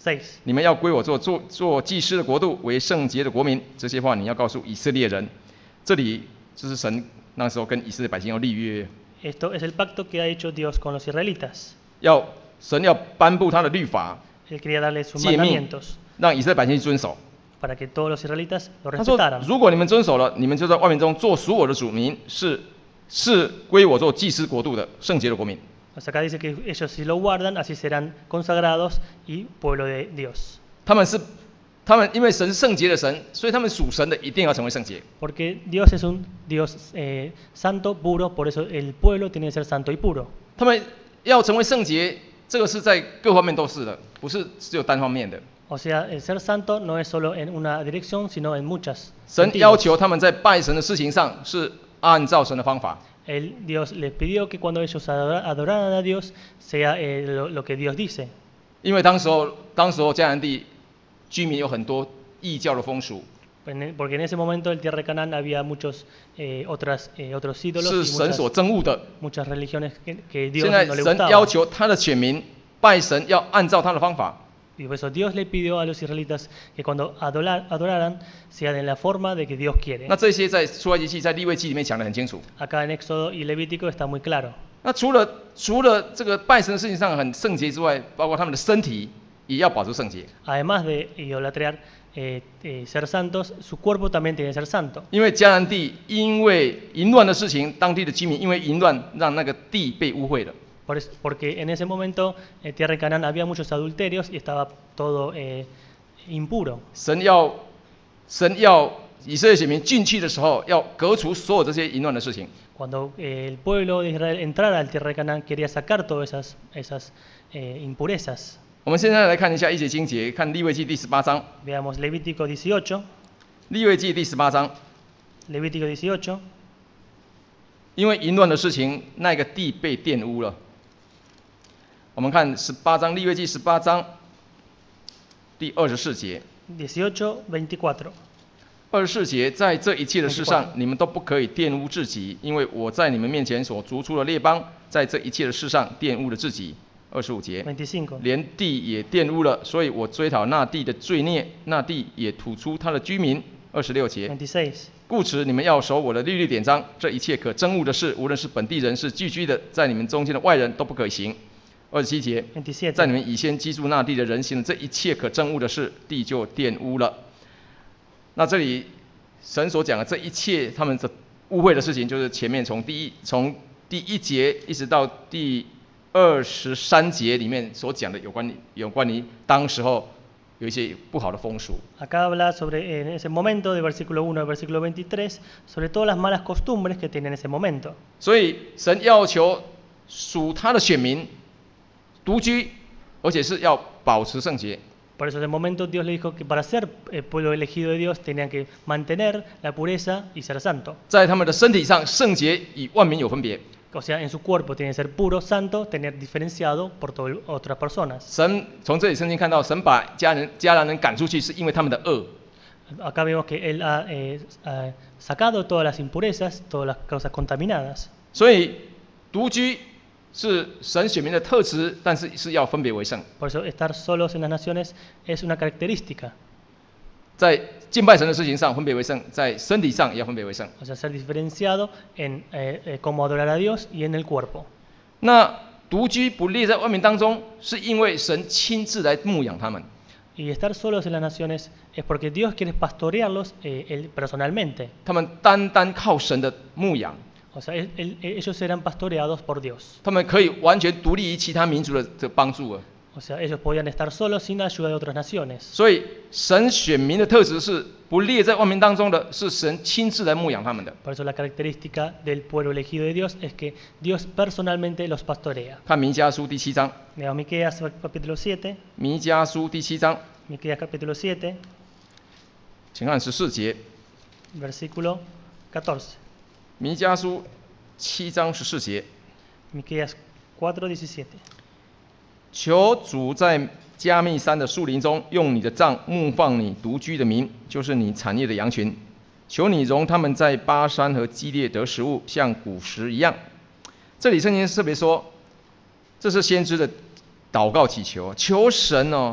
seis. 你们要归我做做做祭司的国度，为圣洁的国民。这些话你要告诉以色列人。这里就是神那时候跟以色列百姓要立约。 Esto es el pacto que ha hecho Dios con los israelitas. 要神要颁布他的律法、 Él quería darles sus 诫命， mandamientos 让以色列百姓去遵守。 para que todos los israelitas lo 他说 respetaran.：“ 如果你们遵守了，你们就在外面中做属我的主民，是是归我做祭司国度的圣洁的国民。” Pues acá dice que ellos si lo guardan, así serán consagrados y pueblo de Dios. 他们是他们因为神是圣洁的神，所以他们属神的一定要成为圣洁。 Porque Dios es un Dios eh, santo, puro, por eso el pueblo tiene que ser santo y puro. 他们要成为圣洁，这个是在各方面都是的，不是只有单方面的。 O sea, el ser santo no es solo en una dirección, sino en muchas. 神要 sentidos. 求他们在拜神的事情上是按照神的方法。 El, Dios les pidió que cuando ellos adora- adoraran a Dios, sea eh, lo, lo que Dios dice. 因为当时候，当时候迦南地居民有很多异教的风俗， En el- Porque en ese momento en tierra de Canaán había muchos eh, otras, eh, otros ídolos 是 y 神 muchas, 所憎恶的。 muchas religiones que, que Dios 现在 no le 神要 gustaba. 求他的选民拜神要按照他的方法。 Y por eso Dios le pidió a los israelitas que cuando adorar- adoraran, sea de la forma de que Dios quiere. 那这些在出埃及记、在利未记里面讲得很清楚。 Acá en Éxodo y Levítico está muy claro. 那除了除了这个拜神的事情上很圣洁之外，包括他们的身体也要保持圣洁。 Además de idolatrar, eh, eh, ser santos, su cuerpo también tiene que ser santo. 因为迦南地因为淫乱的事情，当地的居民因为淫乱让那个地被污秽了。 Por es- porque en ese momento en tierra de Canaán había muchos adulterios y estaba todo eh, impuro. 神要神要以色列选民进去的时候，要革除所有这些淫乱的事情。 Cuando eh, el pueblo de Israel entrara al tierra de Canaán, quería sacar todas esas, esas eh, impurezas. 我们现在来看一下一节经节，看利未记第十八章。 Veamos Levítico dieciocho. 利未记第十八章， Levítico dieciocho. 因为淫乱的事情，那个地被玷污了。我们看十八章，利未记十八章第二十四节。 dieciocho, veinticuatro. 二十四节，在这一切的事上，你们都不可以玷污自己，因为我在你们面前所逐出的列邦，在这一切的事上玷污了自己。二十五节， veinticinco. 连地也玷污了，所以我追讨那地的罪孽，那地也吐出他的居民。二十六节， veintiséis. 故此你们要守我的律例典章，这一切可憎恶的事，无论是本地人是寄居的，在你们中间的外人都不可以行。二十七节， veintisiete. 在你们以先居住那地的人行了这一切可憎恶的事，地就玷污了。那这里神所讲的这一切他们的污秽的事情，就是前面从第一从第一节一直到第二十三节里面所讲的有关有关于当时候有一些不好的风俗。 Acá habla sobre, en ese momento, de versículo uno al versículo veintitrés, sobre todas las malas costumbres que tiene en ese momento. 所以神要求属他的选民独居，而且是要保持圣洁。 Por eso, en ese momento, Dios le dijo que para ser el pueblo elegido de Dios tenían que mantener la pureza y ser santo. 在他们的身体上圣洁与万民有分别。 O sea, en su cuerpo tiene que ser puro, santo, tener diferenciado por todas otras personas. 神从这里圣经看到，神把迦南迦南人赶出去，是因为他们的恶。 Acá vemos que Él ha eh, ha sacado todas las impurezas, todas las causas contaminadas. 所以独居是神选民的特质，但是是要分别为圣。 Por eso, estar solos en las naciones es una característica. 在敬拜神的事情上分别为圣，在身体上也要分别为圣。 O sea, ser diferenciado en eh, eh, cómo adorar a Dios y en el cuerpo. 那独居不列在外面当中，是因为神亲自来牧养他们。 Y estar solos en las naciones es porque Dios quiere pastorearlos eh, él personalmente. 他们单单靠神的牧养， O sea, él- él- ellos serán pastoreados por Dios. 他们可以完全独立于其他民族的的帮助了。 O sea, ellos podían estar solos sin ayuda de otras naciones. 所以神选民的特质是不列在万民当中的，是神亲自来牧养他们的。 Por eso la característica del pueblo elegido de Dios es que Dios personalmente los pastorea. 看弥迦书第七章， Leamos Miqueas capítulo siete. 弥迦书第七章， Miqueas capítulo siete, 请看十四节， versículo catorce. 弥迦书七章十四节。 Miqueas cuatro diecisiete. 求主在加密山的树林中，用你的杖牧放你独居的民，就是你产业的羊群。求你容他们在巴山和基列得食物，像古时一样。这里圣经特别说，这是先知的祷告祈求，求神哦，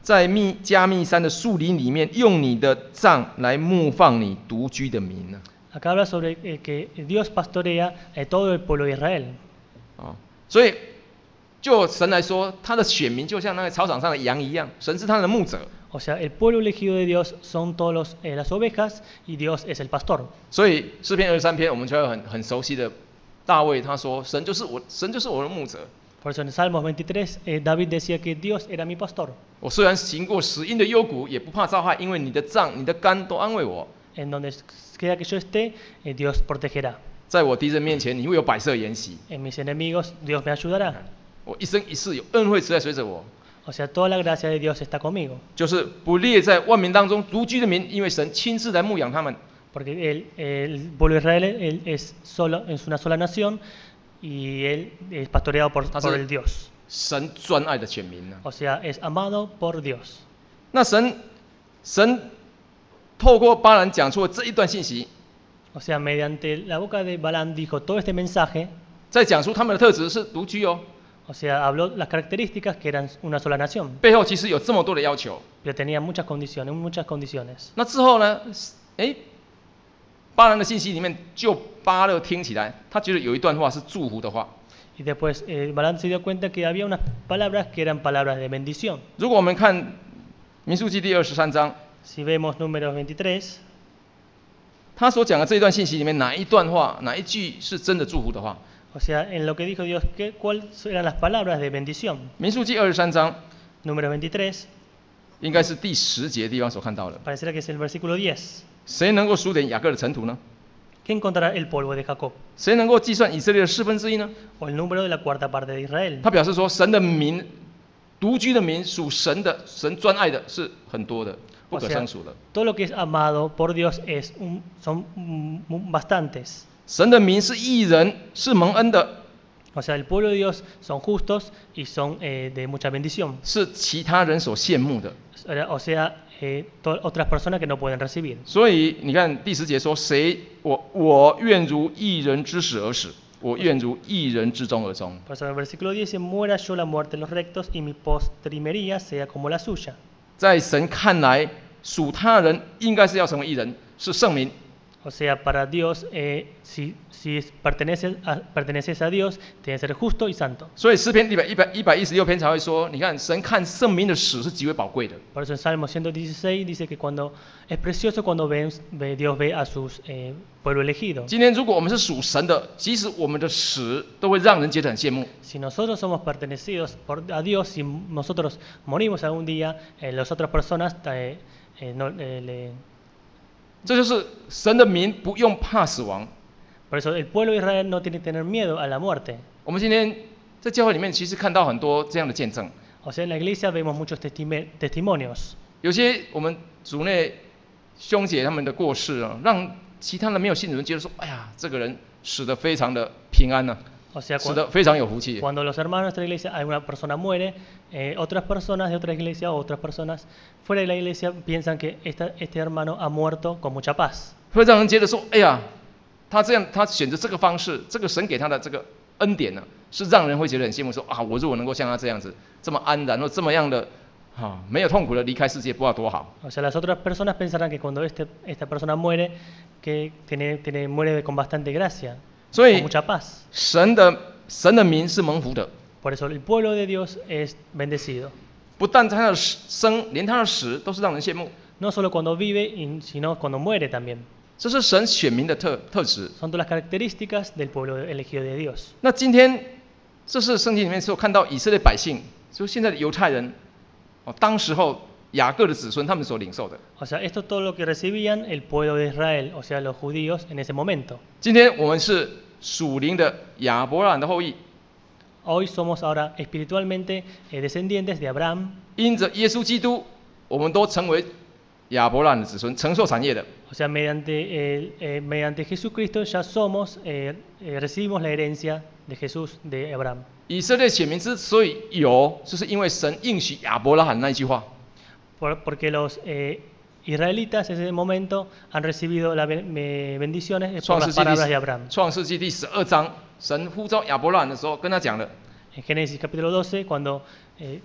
在密加密山的树林里面，用你的杖来牧放你独居的民呢。 Acá habla sobre eh, que Dios pastorea a todo el pueblo de Israel. 哦，所以就神来说，他的选民就像那个草场上的羊一样，神是他的牧者。 O sea, el pueblo elegido de Dios son todos los, eh, las ovejas y Dios es el pastor. 所以诗篇二十三篇，我们就会很很熟悉的大卫他说：“神就是我，神就是我的牧者。” Por eso en Salmos veintitrés, eh, David decía que Dios era mi pastor. 我虽然行过死荫的幽谷，也不怕遭害，因为你的杖、你的竿都安慰我。 En donde quiera que yo esté, eh, Dios protegerá. 在我敌人面前，你会有摆设筵席。 En mis enemigos, Dios me ayudará. 我一生一世有恩惠慈爱随着我。 O sea, toda la gracia de Dios está conmigo. 就是不列在万民当中独居的民，因为神亲自来牧养他们。 Porque él, el pueblo de Israel él es, solo, es una sola nación y él es pastoreado por, por el Dios. 神专爱的选民呢、啊。 O sea, es amado por Dios. 那神神透过巴兰讲出了这一段信息。 O sea, mediante la boca de Balaam dijo todo este mensaje. 在讲出他们的特质是独居哦。 O sea, habló las características que eran una sola nación. 背后其实有这么多的要求。 Pero tenía muchas condiciones, muchas condiciones. 那之后呢？哎，巴兰的信息里面，就巴勒听起来，他觉得有一段话是祝福的话。 Y después eh, Balaam se dio cuenta que había unas palabras que eran palabras de bendición. 如果我们看民数记第二十三章， Si vemos números veintitrés, 他所讲的这一段信息里面，哪一段话，哪一句是真的祝福的话？ o sea, en lo que dijo Dios, ¿qué, ¿cuáles eran las palabras de bendición? 民数记二十三章， Números veintitrés, 应该是第十节地方所看到的。 pareciera que es el versículo diez. 谁能够数点雅各的尘土呢？ ¿Quién contará el polvo de Jacob? 谁能够计算以色列的四分之一呢？ O el número de la cuarta parte de Israel. 他表示说，神的民，独居的民，属神的，神专爱的是很多的，不可胜数的。 Todo lo que es amado por Dios es un, son um, bastantes. 神的民是义人，是蒙恩的。 O sea, el pueblo de Dios son justos y son eh, de mucha bendición. 是其他人所羡慕的。 O sea, eh, otras personas que no pueden recibir. 所以你看第十节说，谁我我愿如义人之死而死，我愿如义人之终而终。 Por eso en el versículo diez dice, muera yo la muerte de los rectos y mi postrimería sea como la suya. 在神看来，属他人应该是要成为义人，是圣民。 O sea, para Dios, eh, si, si perteneces, a, perteneces a Dios, tienes que ser justo y santo. 所以诗篇一百一百一百一十六篇才会说，你看神看圣民的死是极为宝贵的。 Por eso en Salmo ciento dieciséis dice que cuando es precioso cuando ve, ve, Dios ve a sus eh, pueblo elegido. 今天如果我们是属神的，即使我们的死都会让人觉得很羡慕。 Si nosotros somos pertenecidos por, a Dios, si nosotros morimos algún día, eh, las otras personas eh, eh, no, eh, le, 这就是神的民不用怕死亡。 Por eso el pueblo de Israel no tiene que tener miedo a la muerte. 我们今天在教会里面，其实看到很多这样的见证。 O sea, en la iglesia vemos muchos testimonios. 有些我们主内兄姐他们的过世啊，让其他的没有信主人觉得说，哎呀，这个人死得非常的平安呢、啊， o sea, 死得非常有福气。 Cuando los hermanos de nuestra iglesia, alguna persona muere, eh, otras personas de otra iglesia o otras personas fuera de la iglesia piensan que esta, este hermano ha muerto con mucha paz. 会让人觉得说，哎呀，他这样，他选择这个方式，这个神给他的这个恩典呢、啊，是让人会觉得很羡慕说，啊，我如果能够像他这样子，这么安然或这么样的。 啊，没有痛苦的离开世界，不知道多好。 O sea, las otras personas pensarán que cuando este, esta persona muere, que tiene, tiene, muere con bastante gracia, con mucha paz. 神的神的民是蒙福的。 Por eso el pueblo de Dios es bendecido. 不但他的生，连他的死都是让人羡慕。 No solo cuando vive, sino cuando muere también. 这是神选民的特特质。 Son todas las características del pueblo elegido de Dios. 那今天，这是圣经里面所看到以色列百姓，就现在的犹太人。 当时候雅各的子孙他们所领受的。 O sea, esto es todo lo que recibían el pueblo de Israel, o sea, los judíos en ese momento. 今天我们是属灵的亚伯拉罕的后裔。 Hoy somos ahora espiritualmente eh, descendientes de Abraham. 因着耶稣基督，我们都成为亚伯拉罕的子孙，承受产业的。 O sea, mediante, eh, eh, mediante Jesucristo ya somos, eh, eh, recibimos la herencia de Jesús de Abraham. 以色列选民之所以有，就是因为神应许亚伯拉罕那一句话。 Por, porque los eh, israelitas en ese momento han recibido las bendiciones por las palabras de Abraham. 创世纪第十二章，神呼召亚伯拉罕的时候，跟他讲了。 En Génesis capítulo doce, cuando eh,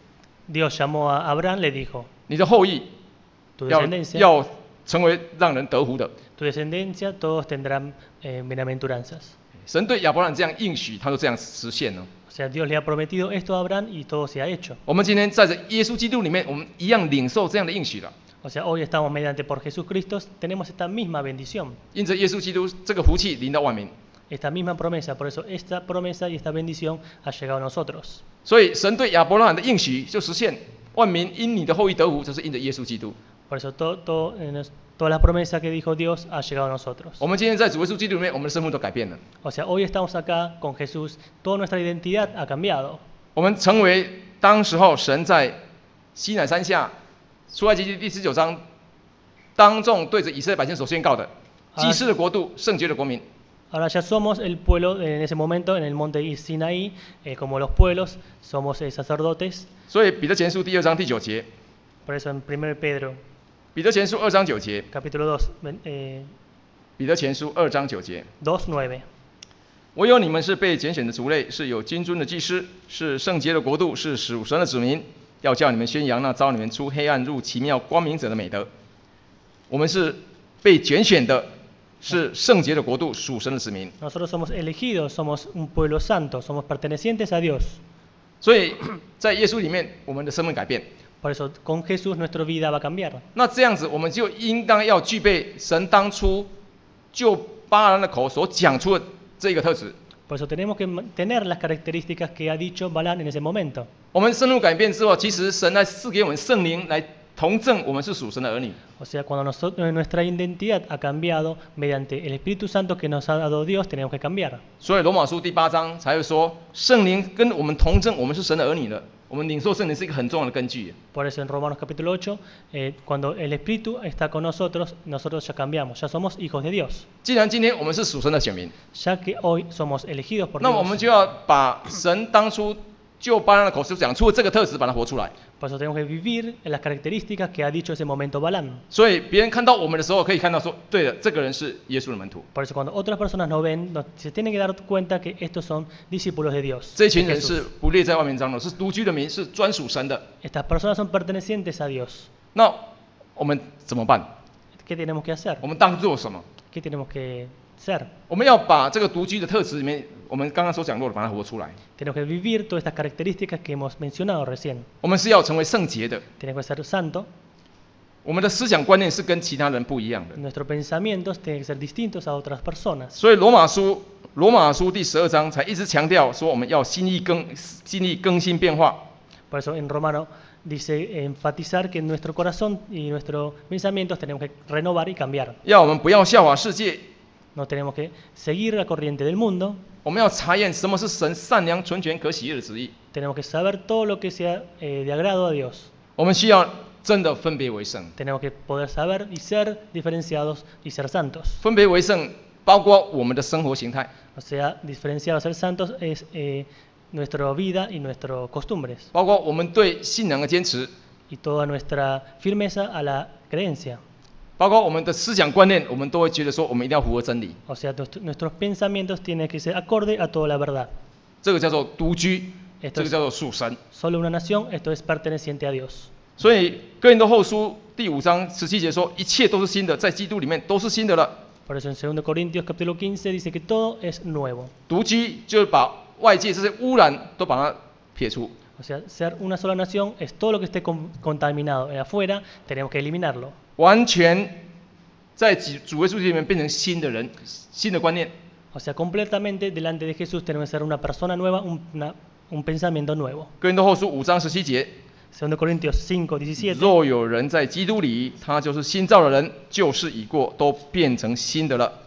Dios llamó a Abraham, le dijo, 你的后裔 tu 要 descendencia, 要成为让人得福的。 tu descendencia, todos tendrán eh, bienaventuranzas. 神对亚伯拉罕这样应许，他就这样实现了。 O sea, Dios le ha prometido esto a Abraham y todo se ha hecho. 我们今天在这耶稣基督里面，我们一样领受这样的应许了。 O sea, hoy estamos mediante por Jesucristo, tenemos esta misma bendición, 因着耶稣基督这个福气临到万民， esta misma promesa. Por eso esta promesa y esta bendición ha llegado a nosotros. 所以神对亚伯拉罕的应许就实现，万民因你的后裔得福，就是因着耶稣基督。 Por eso todo, todo, eh, nos- todas las promesas que dijo Dios ha llegado a nosotros. 我们今天在主耶稣基督里面，我们的身份都改变了。 O sea, hoy estamos acá con Jesús, toda nuestra identidad ha cambiado. 我们成为当时候神在西乃山下出埃及记第十九章当众对着以色列百姓所宣告的祭司的国度、圣洁的国民。 Ahora ya somos el pueblo en ese momento en el monte Sinaí, eh, como los pueblos, somos eh, sacerdotes. 所以彼得前书第二章第九节， Por eso en primero Pedro, 彼得前书二章九节， capítulo dos, ven- eh, 彼得前书二章九节。 dos nueve. 唯有你们是被拣选的族类，是有君尊的祭司，是圣洁的国度，是属神的子民，要叫你们宣扬那召你们出黑暗入奇妙光明者的美德。我们是被拣选的，是圣洁的国度，属神的子民。 Nosotros somos elegidos, somos un pueblo santo, somos pertenecientes a Dios. 所以在耶稣里面，我们的身份改变。 Por eso con Jesús nuestra vida va a cambiar. 那这样子，我们就应当要具备神当初就巴兰的口所讲出的这个特质。 Por eso tenemos que ma- tener las características que ha dicho Balán en ese momento. 我们深入改变之后，其实神来赐给我们圣灵来同证我们是属神的儿女。 O sea, cuando nosotros, nuestra identidad ha cambiado mediante el Espíritu Santo que nos ha dado Dios, tenemos que cambiar. 所以罗马书第八章才会说，圣灵跟我们同证，我们是神的儿女了。我们领受圣灵是一个很重要的根据。 Por eso en Romanos capítulo ocho, eh, cuando el Espíritu está con nosotros, nosotros ya cambiamos, ya somos hijos de Dios. 既然今天我们是属神的选民， Ya que hoy somos elegidos por 那我们 Dios, 就要把神当初就巴兰的口所讲出的这个特质，把它活出来。 por eso tenemos que vivir en las características que ha dicho ese momento Balán. 所以别人看到我们的时候，可以看到说，对了，这个人是耶稣的门徒。 Por eso cuando otras personas nos ven, nos- se tienen que dar cuenta que estos son discípulos de Dios. 这 de 群人 Jesús. 是不列在外面当中，是独居的民，是专属神的。 Estas personas son pertenecientes a Dios. 那我们怎么办？ ¿Qué tenemos que hacer? 我们当做什么？ ¿Qué tenemos que ser? 我们要把这个独居的特质里面，我们刚刚所讲过的，把它活出来。 Tenemos que vivir todas estas características que hemos mencionado recién. 我们是要成为圣洁的， Tenemos que ser santo. 我们的思想观念是跟其他人不一样的。 Nuestros pensamientos tienen que ser distintos a otras personas. 所以罗马书罗马书第十二章才一直强调说，我们要心意更心意更新变化。 Por eso en Romano dice enfatizar que nuestro corazón y nuestros pensamientos tenemos que renovar y cambiar. 要我们不要效法世界， No tenemos que seguir la corriente del mundo. 我们要查验什么是神善良、纯全、可喜悦的旨意。 Tenemos que saber todo lo que sea eh, de agrado a Dios. 我们需要真的分别为圣。 Tenemos que poder saber y ser diferenciados y ser santos. 分别为圣包括我们的生活形态， O sea, diferenciados, ser santos es eh, nuestra vida y nuestras costumbres. 包括我们对信仰的坚持， Y toda nuestra firmeza a la creencia. 包括我们的思想观念，我们都会觉得说，我们一定要符合真理。 O sea, nuestro- nuestros pensamientos tienen que ser acorde a toda la verdad. 这个叫做独居， Esto 这个 es 叫做属神。 solo una nación, esto es perteneciente a Dios. 所以哥林多后书第五章十七节说，一切都是新的，在基督里面都是新的了。 Por eso en segundo Corintios capítulo quince dice que todo es nuevo. 独居就是把外界这些污染都把它撇除。 O sea, ser una sola nación es todo lo que esté con- contaminado de afuera, tenemos que eliminarlo. 完全在主主耶稣里面变成新的人，新的观念。 O sea, completamente delante de Jesús tenemos que ser una persona nueva, un, una- un pensamiento nuevo. 哥林多后书五章十七节， segundo Corintios cinco diecisiete. 若有人在基督里，他就是新造的人，旧事已过，都变成新的了。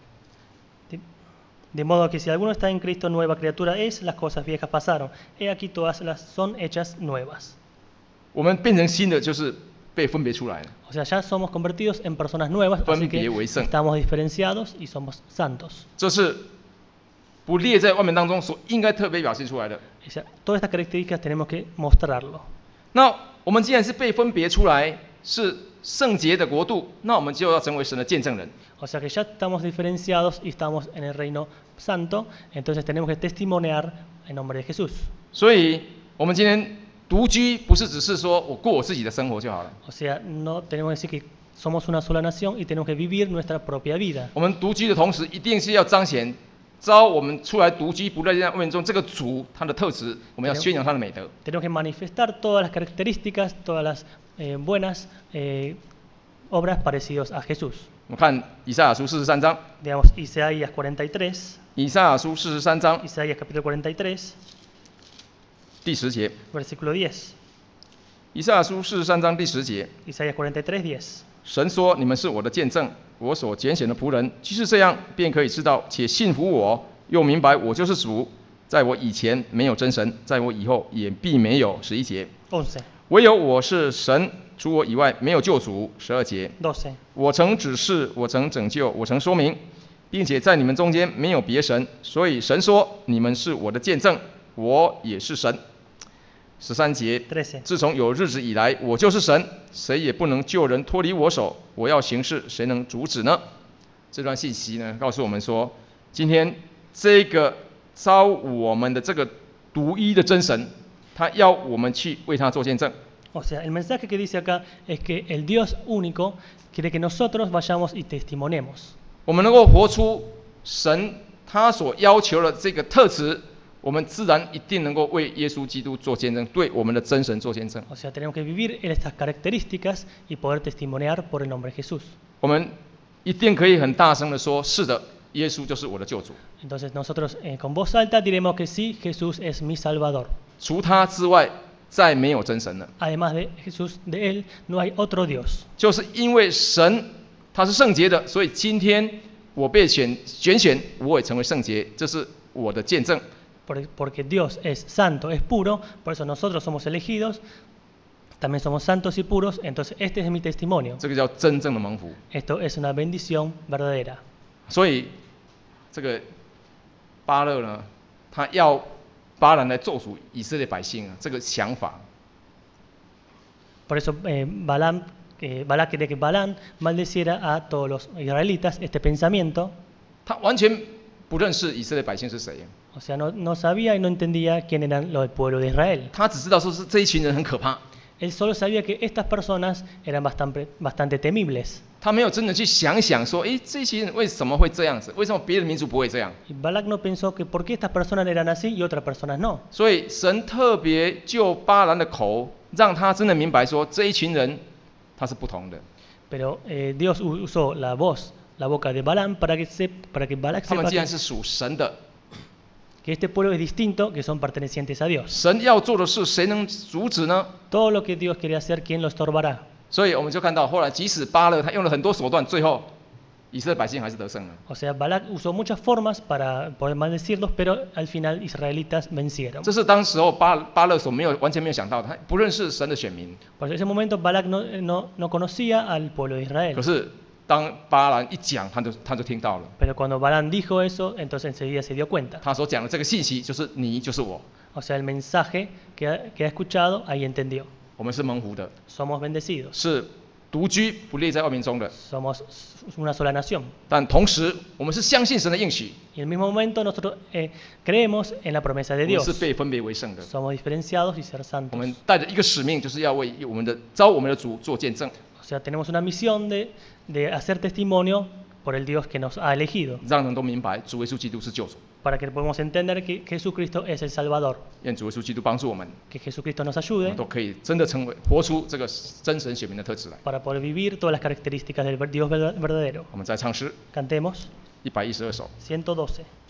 De, de modo que si alguno está en Cristo, nueva criatura es, las cosas viejas pasaron. He aquí todas las son hechas nuevas. 我们变成新的，就是被分别出来了。 O sea, ya somos convertidos en personas nuevas, así que 分别为圣。 estamos diferenciados y somos santos. 这是不列在外面当中所应该特别表现出来的。 O sea, todas estas características tenemos que mostrarlo. 那我们既然是被分别出来，是圣洁的国度，那我们就要成为神的见证人。 O sea que ya estamos diferenciados y estamos en el reino santo, entonces tenemos que testimoniar en nombre de Jesús. 所以，我们今天独居不是只是说我过我自己的生活就好了。 O sea, no tenemos que decir que somos una sola nación y tenemos que vivir nuestra propia vida. 我们独居的同时，一定是要彰显，招我们出来独居不在外面中这个主他的特质，我们要宣扬他的美德。 Tenemos que manifestar todas las características, todas las eh, buenas eh, obras parecidas a Jesús. 我们看以赛亚书四十三章， Digamos, Isaías cuarenta y tres, 以赛亚书四十三章 Isaías capítulo cuarenta y tres, 第十节， versículo diez. 以赛亚书四十三章第十节， Isaías cuarenta y tres, diez. 神说：“你们是我的见证，我所拣选的仆人。即是这样，便可以知道且信服我，又明白我就是主。在我以前没有真神，在我以后也必没有。”十一节。 once, 唯有我是神，除我以外没有救主。十二节。 doce. 我曾指示，我曾拯救，我曾说明，并且在你们中间没有别神，所以神说：“你们是我的见证，我也是神。”十三节， trece. 自从有日子以来，我就是神，谁也不能救人脱离我手。我要行事，谁能阻止呢？这段信息呢，告诉我们说，今天这个招我们的这个独一的真神，他要我们去为他做见证。 O sea, el mensaje que dice acá es que el Dios único quiere que nosotros vayamos y testimoniemos. 我们能够活出神他所要求的这个特质，我们自然一定能够为耶稣基督做见证，对我们的真神做见证。 O sea, tenemos que vivir en estas características y poder testimoniar por el nombre de Jesús. 我们一定可以很大声的说：“是的，耶稣就是我的救主。” Entonces nosotros eh, con voz alta diremos que sí, Jesús es mi Salvador. 除他之外，再没有真神了。 Además de Jesús, de Él no hay otro Dios. 就是因为神他是圣洁的，所以今天我被选拣选，我也成为圣洁，这是我的见证。 Porque Dios es santo, es puro, por eso nosotros somos elegidos, también somos santos y puros, entonces este es mi testimonio. 这个叫真正的蒙福。 Esto es una bendición verdadera. 所以这个巴勒呢，他要巴兰来咒诅以色列百姓啊，这个想法， Por eso eh, Balaam, eh, Balak quería que Balaam maldeciera a todos los israelitas este pensamiento. 他完全不认识以色列百姓是谁， O sea, no, no sabía y no entendía quién eran los del pueblo de Israel. 他只知道说是这一群人很可怕， Él solo sabía que estas personas eran bastante, bastante temibles. 他没有真的去想想说，诶，这群人为什么会这样子？为什么别的民族不会这样？ Y Balak no pensó que por qué estas personas eran así y otras personas no. 所以神特别就巴兰的口，让他真的明白说这一群人他是不同的， Pero eh, Dios usó la voz, la boca de Balaam para que, se, para que Balak 他们 sepa 既然 que, 是属神的， que este pueblo es distinto, que son pertenecientes a Dios. 神要做的事谁能阻止呢？ Todo lo que Dios quiere hacer, ¿quién lo estorbará? 所以我们就看到后来，即使巴勒他用了很多手段，最后以色列百姓还是得胜了。 O sea, Balak usó muchas formas para poder maldecirlos, pero al final israelitas vencieron. 这是当时候巴巴勒所没有完全没有想到的，他不认识神的选民。 Por ese momento Balak no, no, no conocía al pueblo de 可 Israel. 是当巴兰一讲，他就他就听到了， Pero cuando Balaam dijo eso, entonces enseguida se dio cuenta. 他所讲的这个信息就是你就是我， O sea, el mensaje que ha, que ha escuchado, ahí entendió. 我们是蒙福的， Somos bendecidos. 是独居不列在外面中的。 Somos una sola nación. 但同时，我们是相信神的应许， Y en el mismo momento nosotros eh, creemos en la promesa de 我们 Dios. 是被分别为圣的。 Somos diferenciados y ser 我 santos. 们带着一个使命，就是要为我们的招我们的主做见证， O sea, tenemos una misión de, de hacer testimonio por el Dios que nos ha elegido, 让人都明白主耶稣基督是救主。 para que podamos entender que Jesucristo es el Salvador, 愿主耶稣基督帮助我们， que Jesucristo nos 我 ayude 们都可以真的成为活出这个真神选民的特质来。 para poder vivir todas las características del Dios verdadero. 我们再唱诗 Cantemos 一百一十二首。 ciento doce.